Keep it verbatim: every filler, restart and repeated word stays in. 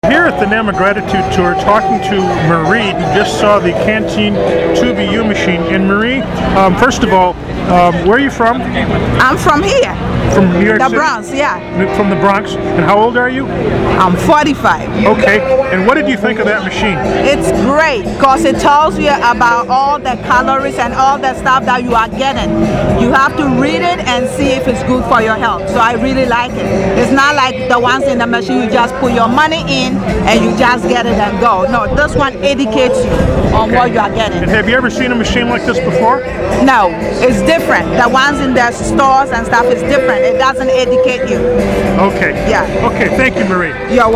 Here at the Nama Gratitude Tour, talking to Marie, who just saw the Canteen two B U machine. And Marie, um, first of all, um, where are you from? I'm from here. From New York The City? Bronx, yeah. From the Bronx. And how old are you? I'm forty-five. Okay. And what did you think of that machine? It's great because it tells you about all the calories and all the stuff that you are getting. You have to read it and see if it's good for your health. So I really like it. It's not like the ones in the machine you just put your money in and you just get it and go. No, this one educates you on Okay. what you are getting. And have you ever seen a machine like this before? No, it's different. The ones in the stores and stuff is different. It doesn't educate you. Okay. Yeah. Okay, thank you, Marie. You're